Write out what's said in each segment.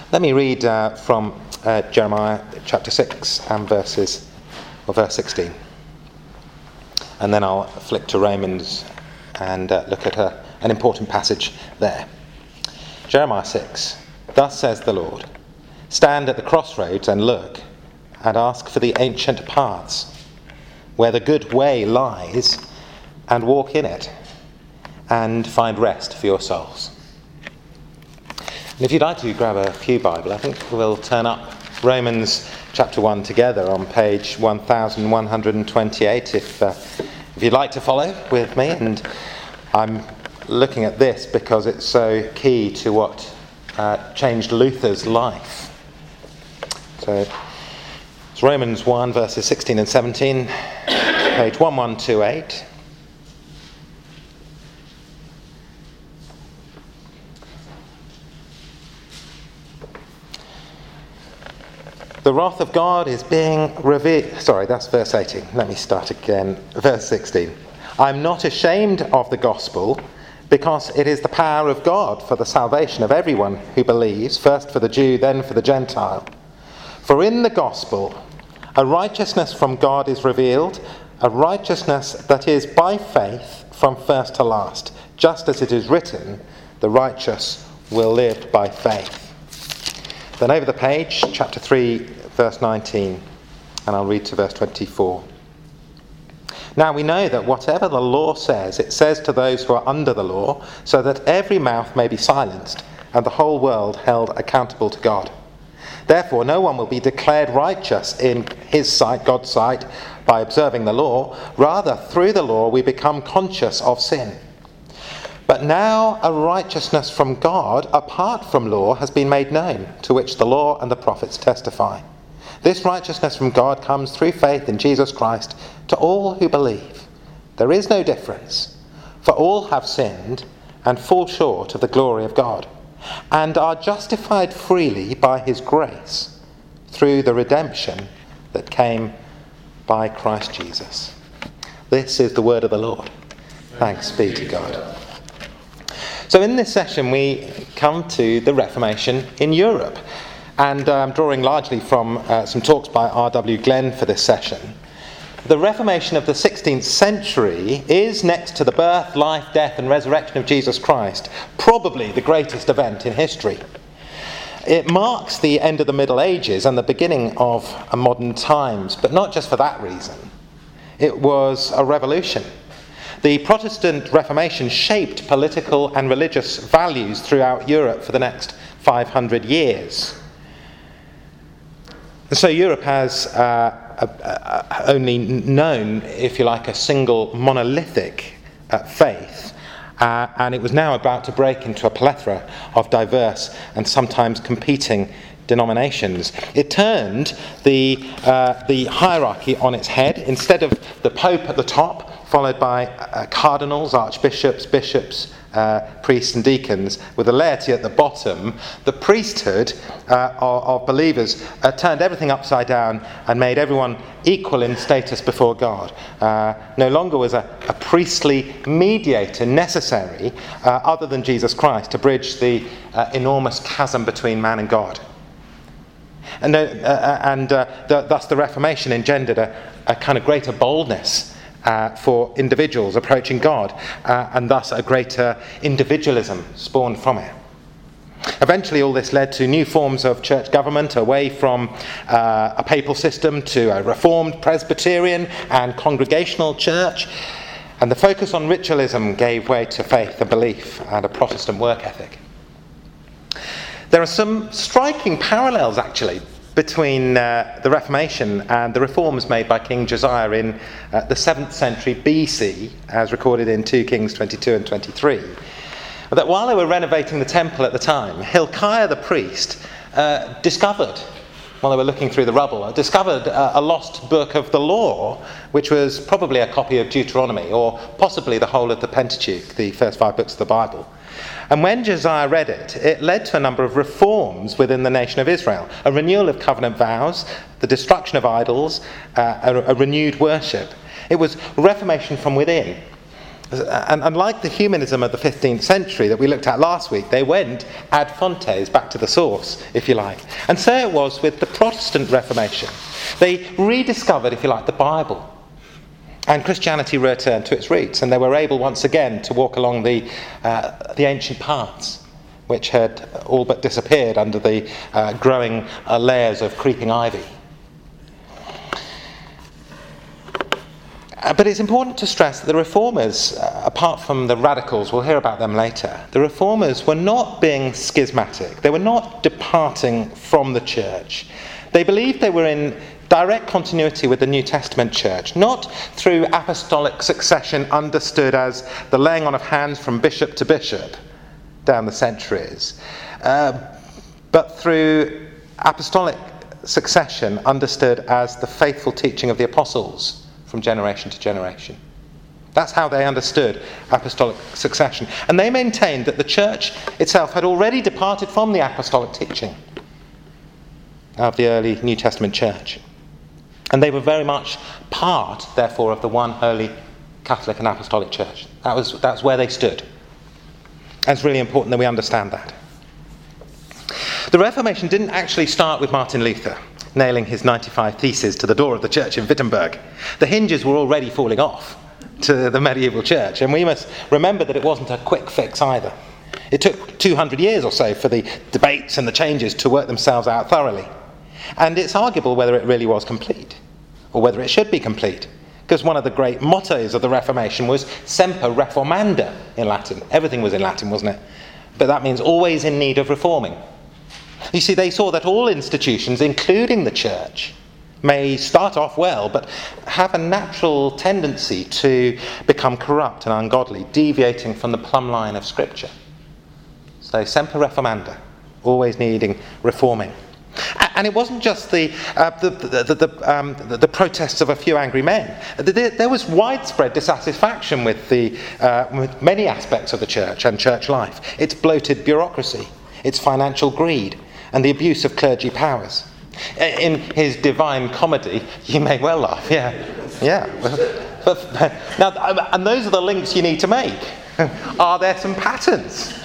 Let me read from Jeremiah chapter 6 and verse 16. And then I'll flick to Romans and look at an important passage there. Jeremiah 6. Thus says the Lord, stand at the crossroads and look, and ask for the ancient paths, where the good way lies, and walk in it, and find rest for your souls. And if you'd like to grab a Pew Bible, I think we'll turn up Romans chapter 1 together on page 1128 if you'd like to follow with me. And I'm looking at this because it's so key to what changed Luther's life. So it's Romans 1 verses 16 and 17, page 1128. The wrath of God is being revealed. Sorry, that's verse 18. Let me start again. Verse 16. I'm not ashamed of the gospel, because it is the power of God for the salvation of everyone who believes, first for the Jew, then for the Gentile. For in the gospel, a righteousness from God is revealed, a righteousness that is by faith from first to last, just as it is written, the righteous will live by faith. Then over the page, chapter 3, verse 19, and I'll read to verse 24. Now we know that whatever the law says, it says to those who are under the law, so that every mouth may be silenced, and the whole world held accountable to God. Therefore, no one will be declared righteous in his sight, God's sight, by observing the law. Rather, through the law, we become conscious of sin. But now a righteousness from God, apart from law, has been made known, to which the law and the prophets testify. This righteousness from God comes through faith in Jesus Christ to all who believe. There is no difference, for all have sinned and fall short of the glory of God, and are justified freely by his grace through the redemption that came by Christ Jesus. This is the word of the Lord. Thanks be to God. So in this session we come to the Reformation in Europe, and I'm drawing largely from some talks by R.W. Glenn for this session. The Reformation of the 16th century is, next to the birth, life, death and resurrection of Jesus Christ, probably the greatest event in history. It marks the end of the Middle Ages and the beginning of modern times, but not just for that reason. It was a revolution. The Protestant Reformation shaped political and religious values throughout Europe for the next 500 years. And so Europe has only known, if you like, a single monolithic faith, and it was now about to break into a plethora of diverse and sometimes competing denominations. It turned the hierarchy on its head. Instead of the Pope at the top, followed by cardinals, archbishops, bishops, priests and deacons, with the laity at the bottom, the priesthood of believers turned everything upside down and made everyone equal in status before God. No longer was a priestly mediator necessary other than Jesus Christ to bridge the enormous chasm between man and God. And thus the Reformation engendered a kind of greater boldness for individuals approaching God, and thus a greater individualism spawned from it. Eventually all this led to new forms of church government, away from a papal system to a reformed Presbyterian and congregational church, and the focus on ritualism gave way to faith and belief and a Protestant work ethic. There are some striking parallels, actually, between the Reformation and the reforms made by King Josiah in the 7th century BC, as recorded in 2 Kings 22 and 23. That while they were renovating the temple at the time, Hilkiah the priest discovered, while they were looking through the rubble, discovered a lost book of the law, which was probably a copy of Deuteronomy, or possibly the whole of the Pentateuch, the first 5 books of the Bible. And when Josiah read it, it led to a number of reforms within the nation of Israel. A renewal of covenant vows, the destruction of idols, a renewed worship. It was reformation from within. And like the humanism of the 15th century that we looked at last week, they went ad fontes, back to the source, if you like. And so it was with the Protestant Reformation. They rediscovered, if you like, the Bible. And Christianity returned to its roots, and they were able once again to walk along the ancient paths, which had all but disappeared under the growing layers of creeping ivy. But it's important to stress that the reformers, apart from the radicals, we'll hear about them later, the reformers were not being schismatic. They were not departing from the church. They believed they were in direct continuity with the New Testament church, not through apostolic succession understood as the laying on of hands from bishop to bishop down the centuries, but through apostolic succession understood as the faithful teaching of the apostles from generation to generation. That's how they understood apostolic succession. And they maintained that the church itself had already departed from the apostolic teaching of the early New Testament church. And they were very much part, therefore, of the one holy Catholic and Apostolic Church. That's where they stood. And it's really important that we understand that. The Reformation didn't actually start with Martin Luther nailing his 95 Theses to the door of the church in Wittenberg. The hinges were already falling off to the medieval church, and we must remember that it wasn't a quick fix either. It took 200 years or so for the debates and the changes to work themselves out thoroughly. And it's arguable whether it really was complete, or whether it should be complete, because one of the great mottos of the Reformation was Semper Reformanda in Latin. Everything was in Latin, wasn't it? But that means always in need of reforming. You see, they saw that all institutions, including the church, may start off well, but have a natural tendency to become corrupt and ungodly, deviating from the plumb line of Scripture. So, Semper Reformanda, always needing reforming. And it wasn't just the protests of a few angry men. There was widespread dissatisfaction with many aspects of the church and church life. Its bloated bureaucracy, its financial greed, and the abuse of clergy powers. In his Divine Comedy, you may well laugh, yeah. Now, and those are the links you need to make. Are there some patterns?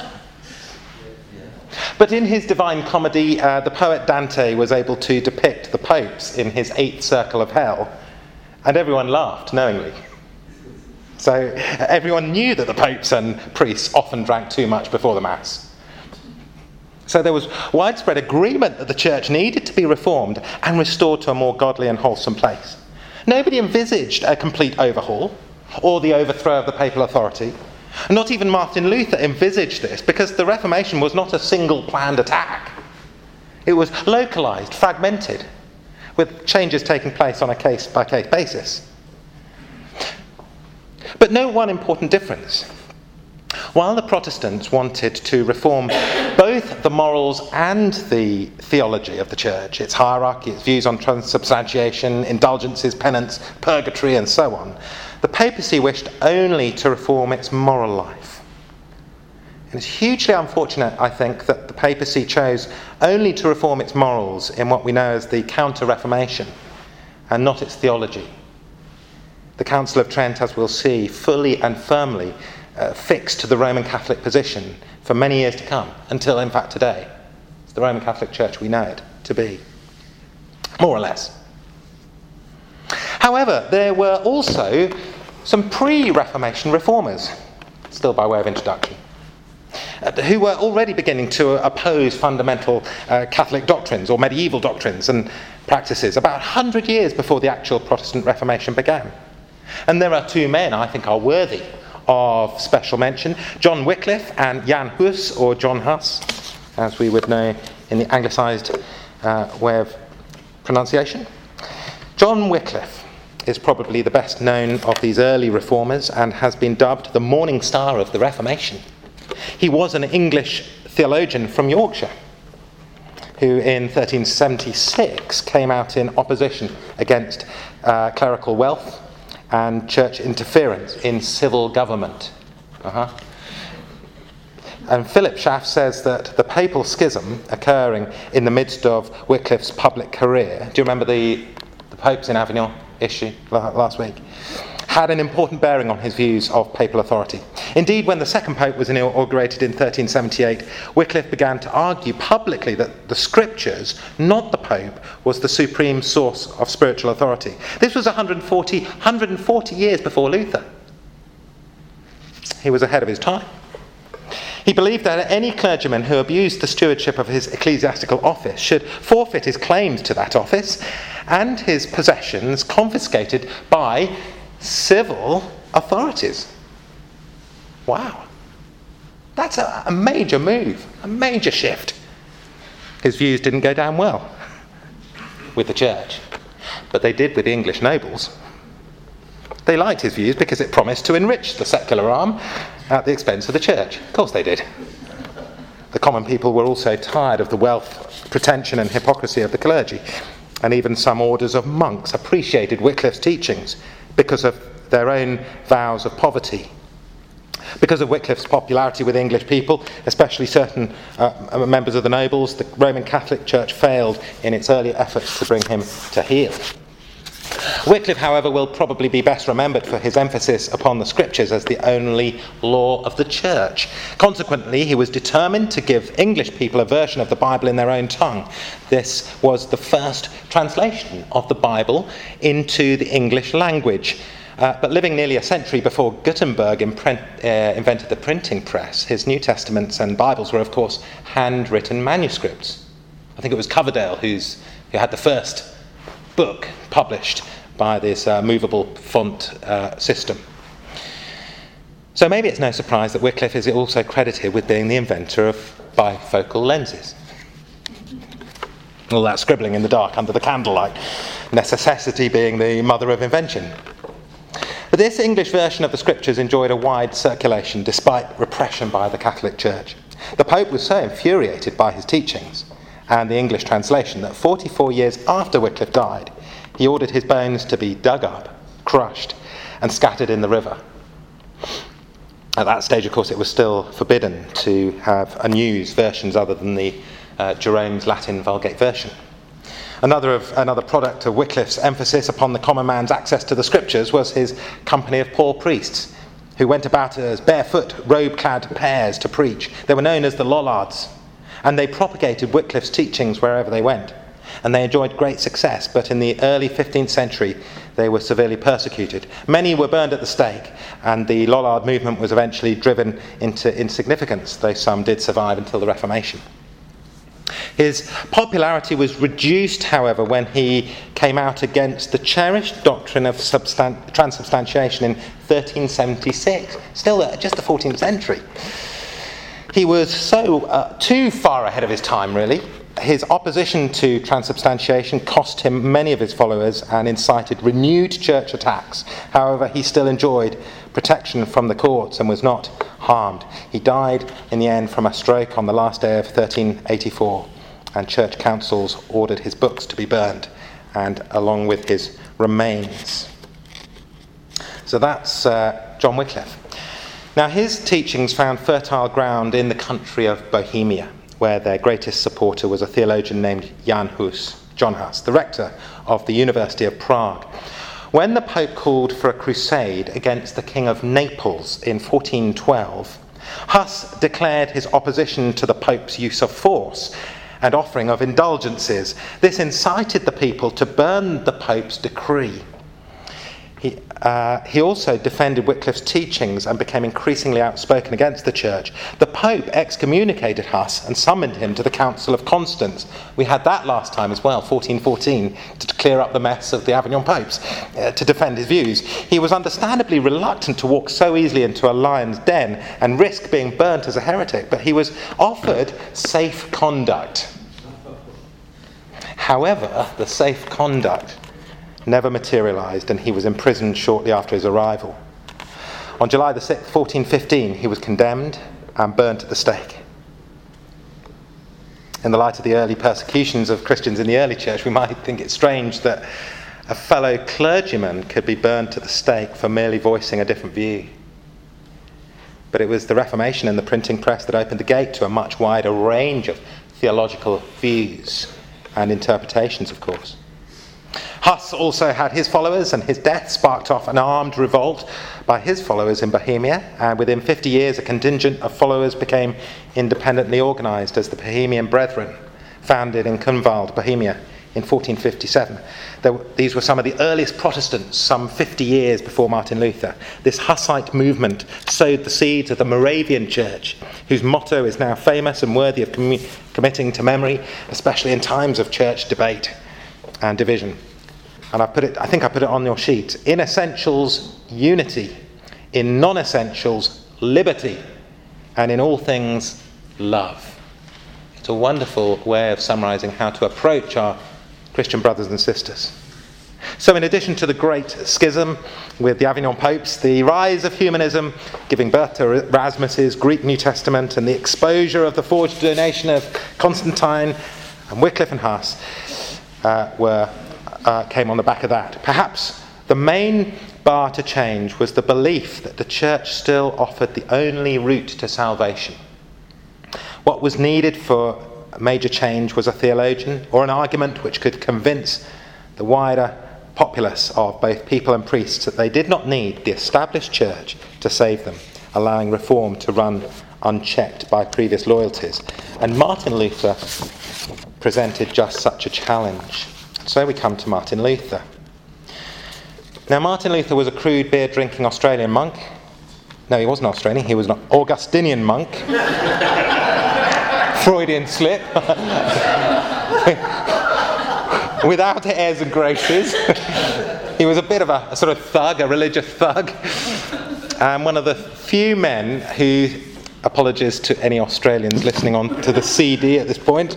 But in his Divine Comedy, the poet Dante was able to depict the popes in his 8th circle of hell, and everyone laughed knowingly. So everyone knew that the popes and priests often drank too much before the Mass. So there was widespread agreement that the church needed to be reformed and restored to a more godly and wholesome place. Nobody envisaged a complete overhaul or the overthrow of the papal authority. Not even Martin Luther envisaged this, because the Reformation was not a single planned attack. It was localised, fragmented, with changes taking place on a case-by-case basis. But note one important difference. While the Protestants wanted to reform both the morals and the theology of the church, its hierarchy, its views on transubstantiation, indulgences, penance, purgatory, and so on, the papacy wished only to reform its moral life. And it's hugely unfortunate, I think, that the papacy chose only to reform its morals in what we know as the Counter-Reformation, and not its theology. The Council of Trent, as we'll see, fully and firmly fixed to the Roman Catholic position for many years to come, until, in fact, today. It's the Roman Catholic Church we know it to be, more or less. However, there were also some pre-Reformation reformers, still by way of introduction, who were already beginning to oppose fundamental Catholic doctrines or medieval doctrines and practices about 100 years before the actual Protestant Reformation began. And there are two men I think are worthy of special mention: John Wycliffe and Jan Hus, or John Huss, as we would know in the anglicised way of pronunciation. John Wycliffe is probably the best known of these early reformers and has been dubbed the morning star of the Reformation. He was an English theologian from Yorkshire who in 1376 came out in opposition against clerical wealth and church interference in civil government. And Philip Schaff says that the papal schism occurring in the midst of Wycliffe's public career — do you remember the popes in Avignon issue last week? had an important bearing on his views of papal authority. Indeed, when the second pope was inaugurated in 1378, Wycliffe began to argue publicly that the scriptures, not the pope, was the supreme source of spiritual authority. This was 140 years before Luther. He was ahead of his time. He believed that any clergyman who abused the stewardship of his ecclesiastical office should forfeit his claims to that office and his possessions confiscated by civil authorities. Wow. That's a major move, a major shift. His views didn't go down well with the church, but they did with the English nobles. They liked his views because it promised to enrich the secular arm at the expense of the church. Of course they did. The common people were also tired of the wealth, pretension and hypocrisy of the clergy, and even some orders of monks appreciated Wycliffe's teachings because of their own vows of poverty. Because of Wycliffe's popularity with English people, especially certain members of the nobles, the Roman Catholic Church failed in its early efforts to bring him to heel. Wycliffe, however, will probably be best remembered for his emphasis upon the scriptures as the only law of the church. Consequently, he was determined to give English people a version of the Bible in their own tongue. This was the first translation of the Bible into the English language. But living nearly a century before Gutenberg invented the printing press, his New Testaments and Bibles were, of course, handwritten manuscripts. I think it was Coverdale who had the first book published by this movable font system. So maybe it's no surprise that Wycliffe is also credited with being the inventor of bifocal lenses. All that scribbling in the dark under the candlelight, necessity being the mother of invention. But this English version of the scriptures enjoyed a wide circulation despite repression by the Catholic Church. The Pope was so infuriated by his teachings and the English translation that 44 years after Wycliffe died, he ordered his bones to be dug up, crushed, and scattered in the river. At that stage, of course, it was still forbidden to have unused versions other than the Jerome's Latin Vulgate version. Another product of Wycliffe's emphasis upon the common man's access to the scriptures was his company of poor priests, who went about as barefoot, robe-clad pairs to preach. They were known as the Lollards, and they propagated Wycliffe's teachings wherever they went. And they enjoyed great success, but in the early 15th century, they were severely persecuted. Many were burned at the stake, and the Lollard movement was eventually driven into insignificance, though some did survive until the Reformation. His popularity was reduced, however, when he came out against the cherished doctrine of transubstantiation in 1376, still just the 14th century. He was so too far ahead of his time, really. His opposition to transubstantiation cost him many of his followers and incited renewed church attacks. However, he still enjoyed protection from the courts and was not harmed. He died in the end from a stroke on the last day of 1384, and church councils ordered his books to be burned, and along with his remains. So that's John Wycliffe. Now, his teachings found fertile ground in the country of Bohemia, where their greatest supporter was a theologian named John Hus, the rector of the University of Prague. When the Pope called for a crusade against the King of Naples in 1412, Hus declared his opposition to the Pope's use of force and offering of indulgences. This incited the people to burn the Pope's decree. He also defended Wycliffe's teachings and became increasingly outspoken against the church. The Pope excommunicated Hus and summoned him to the Council of Constance. We had that last time as well, 1414, to clear up the mess of the Avignon popes, to defend his views. He was understandably reluctant to walk so easily into a lion's den and risk being burnt as a heretic, but he was offered safe conduct. However, the safe conduct never materialised, and he was imprisoned shortly after his arrival. On July the 6th, 1415, he was condemned and burnt at the stake. In the light of the early persecutions of Christians in the early church, we might think it strange that a fellow clergyman could be burnt at the stake for merely voicing a different view. But it was the Reformation and the printing press that opened the gate to a much wider range of theological views and interpretations, of course. Huss also had his followers, and his death sparked off an armed revolt by his followers in Bohemia, and within 50 years a contingent of followers became independently organised as the Bohemian Brethren, founded in Kunwald, Bohemia, in 1457. These were some of the earliest Protestants, some 50 years before Martin Luther. This Hussite movement sowed the seeds of the Moravian Church, whose motto is now famous and worthy of committing to memory, especially in times of church debate and division. And I think I put it on your sheet. In essentials, unity. In non-essentials, liberty. And in all things, love. It's a wonderful way of summarising how to approach our Christian brothers and sisters. So in addition to the great schism with the Avignon popes, the rise of humanism, giving birth to Erasmus's Greek New Testament, and the exposure of the forged donation of Constantine and Wycliffe and Huss came on the back of that. Perhaps the main bar to change was the belief that the church still offered the only route to salvation. What was needed for a major change was a theologian or an argument which could convince the wider populace of both people and priests that they did not need the established church to save them, allowing reform to run unchecked by previous loyalties. And Martin Luther presented just such a challenge. So we come to Martin Luther. Now, Martin Luther was a crude beer-drinking Australian monk. No, he wasn't Australian, he was an Augustinian monk. Freudian slip. Without airs and graces. He was a bit of a sort of thug, a religious thug. And one of the few men who, apologies to any Australians listening on to the CD at this point,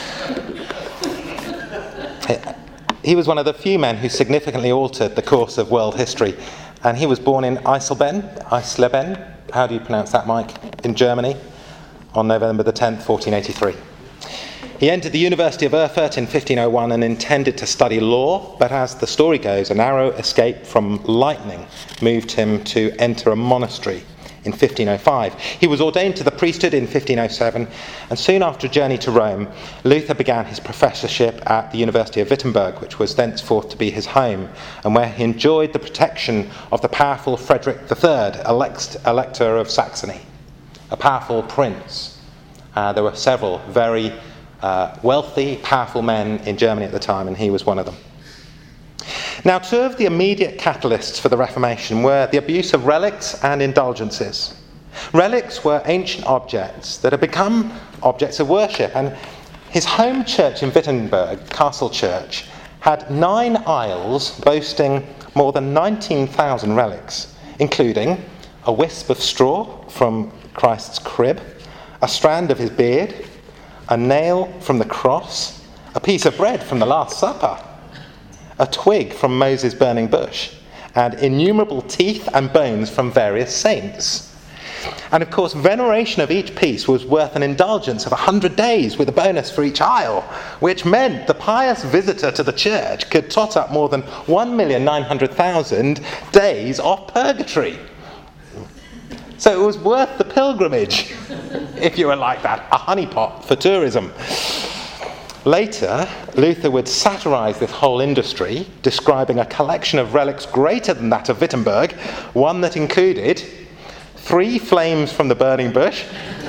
he was one of the few men who significantly altered the course of world history. And he was born in Eisleben, how do you pronounce that, Mike, in Germany, on November the 10th, 1483. He entered the University of Erfurt in 1501 and intended to study law, but as the story goes, a narrow escape from lightning moved him to enter a monastery in 1505. He was ordained to the priesthood in 1507, and soon after a journey to Rome, Luther began his professorship at the University of Wittenberg, which was thenceforth to be his home, and where he enjoyed the protection of the powerful Frederick III, Elector of Saxony, a powerful prince. There were several very wealthy, powerful men in Germany at the time, and he was one of them. Now, two of the immediate catalysts for the Reformation were the abuse of relics and indulgences. Relics were ancient objects that had become objects of worship, and his home church in Wittenberg, Castle Church, had 9 aisles boasting more than 19,000 relics, including a wisp of straw from Christ's crib, a strand of his beard, a nail from the cross, a piece of bread from the Last Supper, a twig from Moses' burning bush, and innumerable teeth and bones from various saints. And of course, veneration of each piece was worth an indulgence of 100 days with a bonus for each aisle, which meant the pious visitor to the church could tot up more than 1,900,000 days of purgatory. So it was worth the pilgrimage, if you were like that, a honeypot for tourism. Later, Luther would satirise this whole industry, describing a collection of relics greater than that of Wittenberg, one that included 3 flames from the burning bush,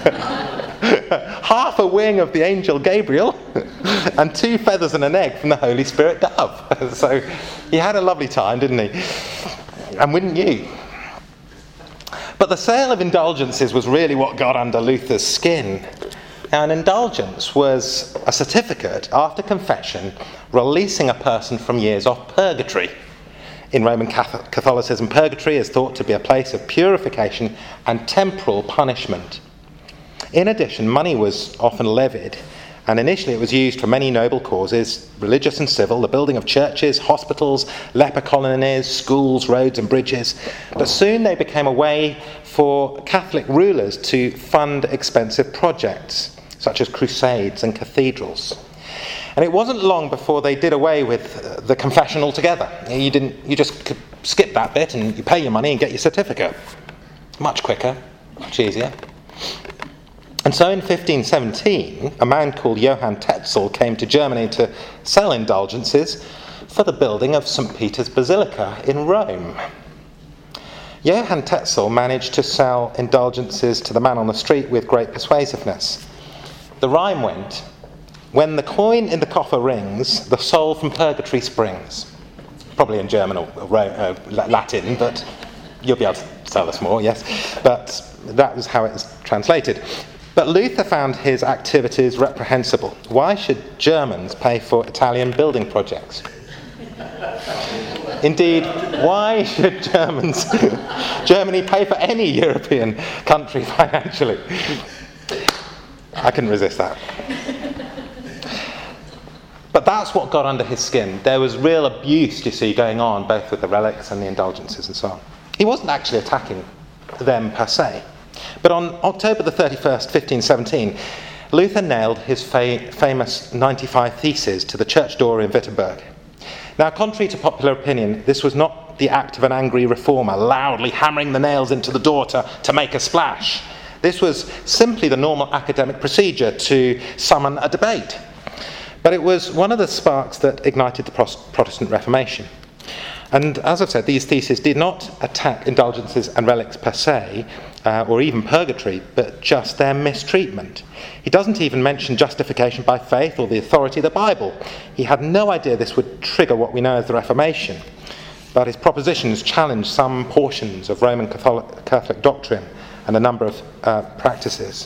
half a wing of the angel Gabriel, and 2 feathers and an egg from the Holy Spirit dove. So he had a lovely time, didn't he? And wouldn't you? But the sale of indulgences was really what got under Luther's skin. Now, an indulgence was a certificate after confession releasing a person from years of purgatory. In Roman Catholicism, purgatory is thought to be a place of purification and temporal punishment. In addition, money was often levied, and initially it was used for many noble causes, religious and civil, the building of churches, hospitals, leper colonies, schools, roads and bridges. But soon they became a way for Catholic rulers to fund expensive projects, such as crusades and cathedrals. And it wasn't long before they did away with the confession altogether. You just could skip that bit and you pay your money and get your certificate. Much quicker, much easier. And so in 1517, a man called Johann Tetzel came to Germany to sell indulgences for the building of St. Peter's Basilica in Rome. Johann Tetzel managed to sell indulgences to the man on the street with great persuasiveness. The rhyme went, "When the coin in the coffer rings, the soul from purgatory springs." Probably in German or Latin, but you'll be able to tell us more, yes. But that was how it was translated. But Luther found his activities reprehensible. Why should Germans pay for Italian building projects? Indeed, why should Germany pay for any European country financially? I couldn't resist that. But that's what got under his skin. There was real abuse, you see, going on, both with the relics and the indulgences and so on. He wasn't actually attacking them per se. But on October the 31st, 1517, Luther nailed his famous 95 Theses to the church door in Wittenberg. Now, contrary to popular opinion, this was not the act of an angry reformer loudly hammering the nails into the door to make a splash. This was simply the normal academic procedure to summon a debate. But it was one of the sparks that ignited the Protestant Reformation. And as I've said, these theses did not attack indulgences and relics per se, or even purgatory, but just their mistreatment. He doesn't even mention justification by faith or the authority of the Bible. He had no idea this would trigger what we know as the Reformation. But his propositions challenged some portions of Roman Catholic doctrine and a number of practices.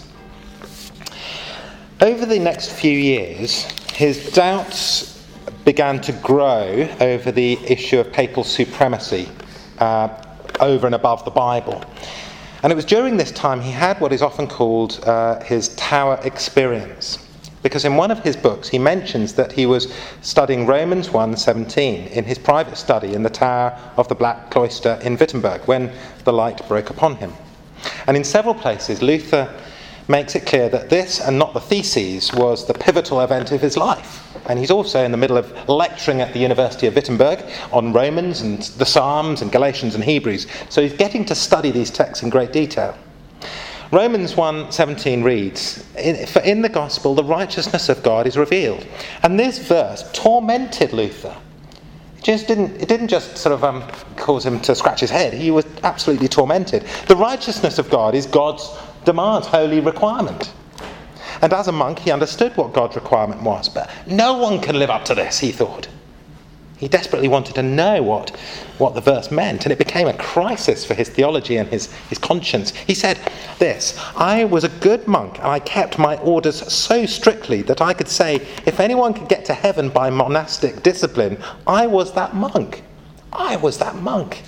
Over the next few years, his doubts began to grow over the issue of papal supremacy over and above the Bible. And it was during this time he had what is often called his tower experience. Because in one of his books he mentions that he was studying Romans 1:17 in his private study in the tower of the Black Cloister in Wittenberg when the light broke upon him. And in several places Luther makes it clear that this, and not the theses, was the pivotal event of his life. And he's also in the middle of lecturing at the University of Wittenberg on Romans and the Psalms and Galatians and Hebrews. So he's getting to study these texts in great detail. Romans 1:17 reads, "For in the gospel the righteousness of God is revealed." And this verse tormented Luther. It didn't just sort of cause him to scratch his head. He was absolutely tormented. The righteousness of God is God's demands, holy requirement. And as a monk, he understood what God's requirement was, but no one can live up to this, he thought. He desperately wanted to know what the verse meant, and it became a crisis for his theology and his conscience. He said this, "I was a good monk, and I kept my orders so strictly that I could say, if anyone could get to heaven by monastic discipline, I was that monk. I was that monk.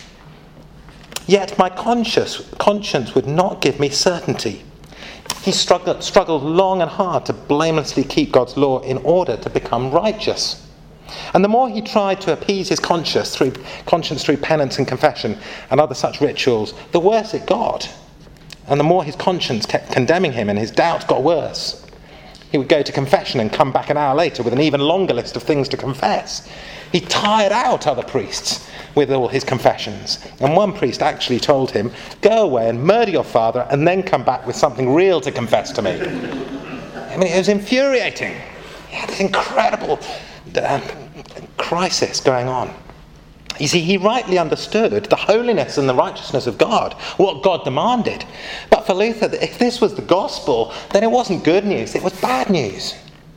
Yet my conscience would not give me certainty." He struggled long and hard to blamelessly keep God's law in order to become righteous. And the more he tried to appease his conscience through penance and confession and other such rituals, the worse it got. And the more his conscience kept condemning him and his doubts got worse. He would go to confession and come back an hour later with an even longer list of things to confess. He tired out other priests with all his confessions. And one priest actually told him, "Go away and murder your father and then come back with something real to confess to me." I mean, it was infuriating. He had this incredible crisis going on. You see, he rightly understood the holiness and the righteousness of God, what God demanded. But for Luther, if this was the gospel, then it wasn't good news, it was bad news.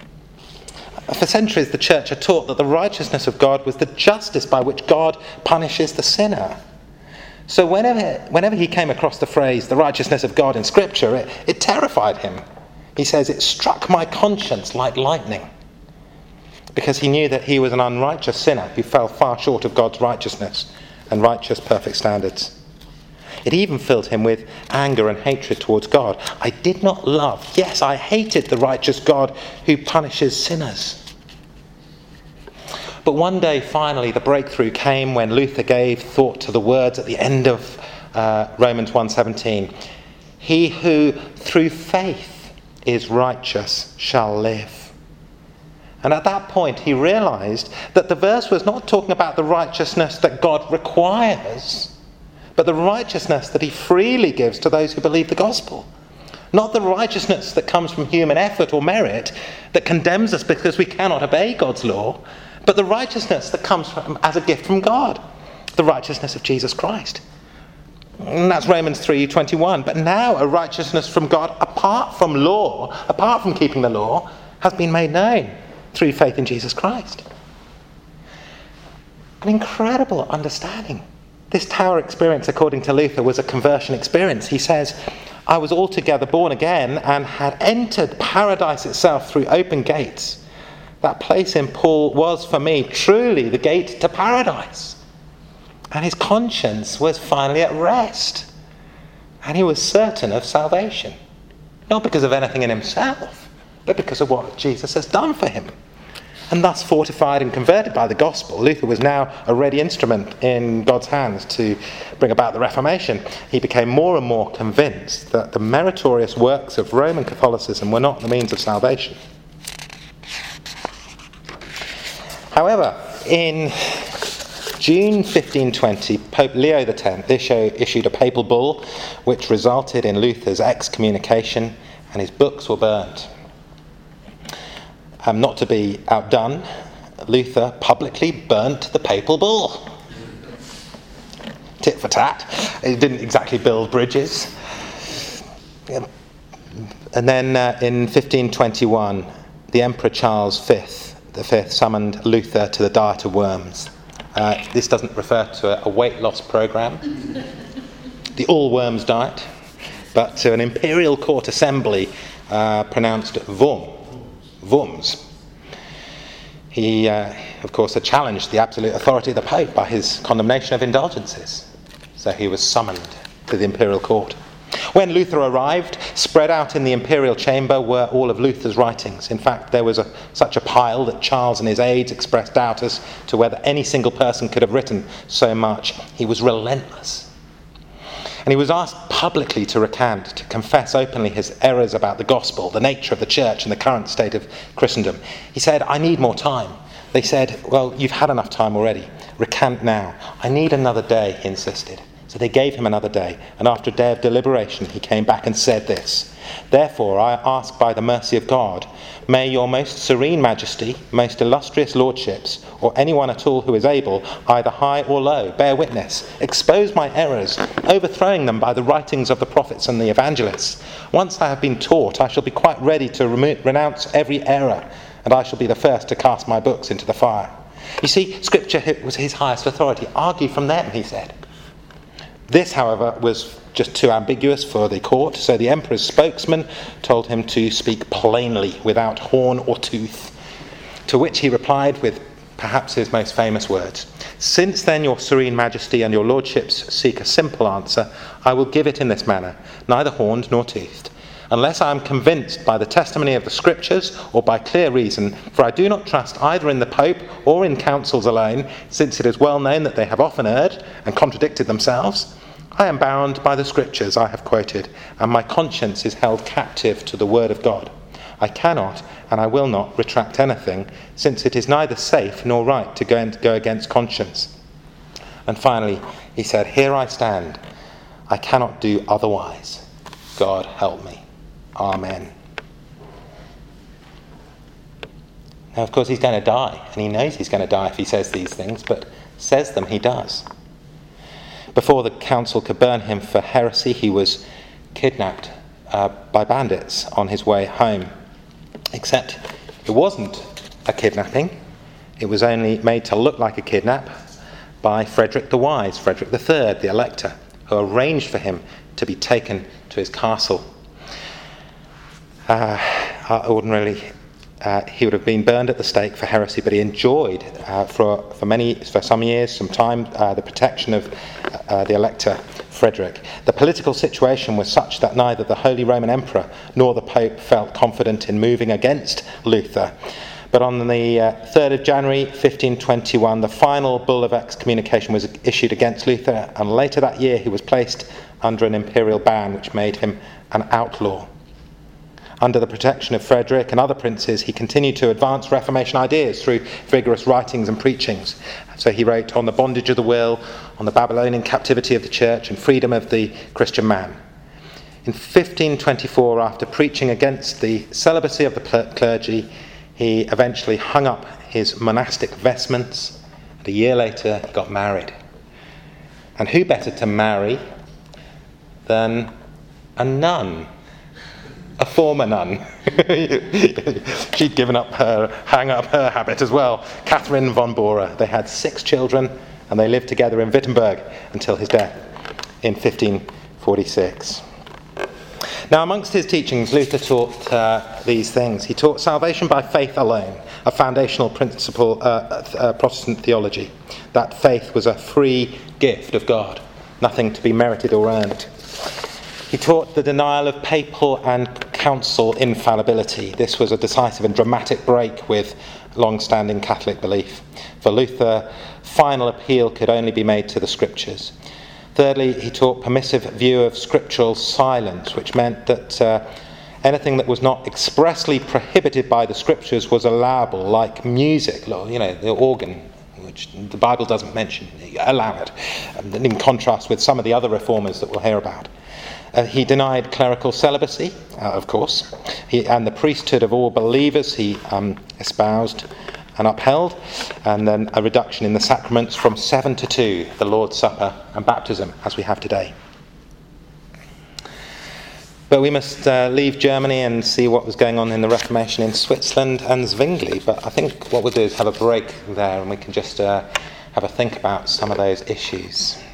For centuries, the church had taught that the righteousness of God was the justice by which God punishes the sinner. So whenever he came across the phrase, the righteousness of God in Scripture, it terrified him. He says, "It struck my conscience like lightning," because he knew that he was an unrighteous sinner who fell far short of God's righteousness and righteous perfect standards. It even filled him with anger and hatred towards God. I did not love, yes, I hated the righteous God who punishes sinners. But one day, finally, the breakthrough came when Luther gave thought to the words at the end of Romans 1:17. "He who through faith is righteous shall live." And at that point, he realized that the verse was not talking about the righteousness that God requires, but the righteousness that he freely gives to those who believe the gospel. Not the righteousness that comes from human effort or merit that condemns us because we cannot obey God's law, but the righteousness that comes as a gift from God, the righteousness of Jesus Christ. And that's Romans 3:21. But now a righteousness from God apart from law, apart from keeping the law, has been made known through faith in Jesus Christ. An incredible understanding. This tower experience, according to Luther, was a conversion experience. He says, I was altogether born again and had entered paradise itself through open gates. That place in Paul was for me truly the gate to paradise. And his conscience was finally at rest. And he was certain of salvation. Not because of anything in himself, but because of what Jesus has done for him. And thus fortified and converted by the gospel, Luther was now a ready instrument in God's hands to bring about the Reformation. He became more and more convinced that the meritorious works of Roman Catholicism were not the means of salvation. However, in June 1520, Pope Leo X issued a papal bull which resulted in Luther's excommunication, and his books were burned. Not to be outdone, Luther publicly burnt the papal bull. Tit for tat. He didn't exactly build bridges. And then in 1521, the Emperor Charles V summoned Luther to the Diet of Worms. This doesn't refer to a weight loss program, the all-worms diet, but to an imperial court assembly pronounced Worms. He, of course, had challenged the absolute authority of the Pope by his condemnation of indulgences. So he was summoned to the imperial court. When Luther arrived, spread out in the imperial chamber were all of Luther's writings. In fact, there was such a pile that Charles and his aides expressed doubt as to whether any single person could have written so much. He was relentless. And he was asked publicly to recant, to confess openly his errors about the gospel, the nature of the church and the current state of Christendom. He said, I need more time. They said, well, you've had enough time already. Recant now. I need another day, he insisted. So they gave him another day, and after a day of deliberation he came back and said this, Therefore I ask by the mercy of God, may your most serene majesty, most illustrious lordships, or anyone at all who is able, either high or low, bear witness, expose my errors, overthrowing them by the writings of the prophets and the evangelists. Once I have been taught, I shall be quite ready to renounce every error, and I shall be the first to cast my books into the fire. You see, Scripture was his highest authority. Argue from them, he said. This, however, was just too ambiguous for the court, so the emperor's spokesman told him to speak plainly, without horn or tooth, to which he replied with perhaps his most famous words, Since then your serene majesty and your lordships seek a simple answer, I will give it in this manner, neither horned nor toothed, unless I am convinced by the testimony of the Scriptures or by clear reason, for I do not trust either in the Pope or in councils alone, since it is well known that they have often erred and contradicted themselves. I am bound by the Scriptures I have quoted, and my conscience is held captive to the word of God. I cannot and I will not retract anything, since it is neither safe nor right to go against conscience. And finally, he said, Here I stand. I cannot do otherwise. God help me. Amen. Now, of course, he's going to die, and he knows he's going to die if he says these things, but says them he does. Before the council could burn him for heresy, he was kidnapped by bandits on his way home. Except it wasn't a kidnapping. It was only made to look like a kidnap by Frederick the Wise, Frederick III, the Elector, who arranged for him to be taken to his castle. Ordinarily, he would have been burned at the stake for heresy, but he enjoyed for some years, some time, the protection of the Elector Frederick. The political situation was such that neither the Holy Roman Emperor nor the Pope felt confident in moving against Luther. But on the 3rd of January 1521, the final bull of excommunication was issued against Luther, and later that year he was placed under an imperial ban which made him an outlaw. Under the protection of Frederick and other princes, he continued to advance Reformation ideas through vigorous writings and preachings. So he wrote on the bondage of the will, on the Babylonian captivity of the church, and freedom of the Christian man. In 1524, after preaching against the celibacy of the clergy, he eventually hung up his monastic vestments, and a year later he got married. And who better to marry than a nun, a former nun? She'd hung up her habit as well. Catherine von Bora. They had 6 children, and they lived together in Wittenberg until his death in 1546. Now, amongst his teachings, Luther taught these things. He taught salvation by faith alone, a foundational principle, Protestant theology, that faith was a free gift of God, nothing to be merited or earned. He taught the denial of papal and council infallibility. This was a decisive and dramatic break with long-standing Catholic belief. For Luther, final appeal could only be made to the Scriptures. Thirdly, he taught permissive view of scriptural silence, which meant that anything that was not expressly prohibited by the Scriptures was allowable, like music, the organ, which the Bible doesn't mention. Allow it, in contrast with some of the other reformers that we'll hear about. He denied clerical celibacy, of course, and the priesthood of all believers he espoused and upheld, and then a reduction in the sacraments from 7 to 2, the Lord's Supper and baptism, as we have today. But we must leave Germany and see what was going on in the Reformation in Switzerland and Zwingli. But I think what we'll do is have a break there, and we can just have a think about some of those issues.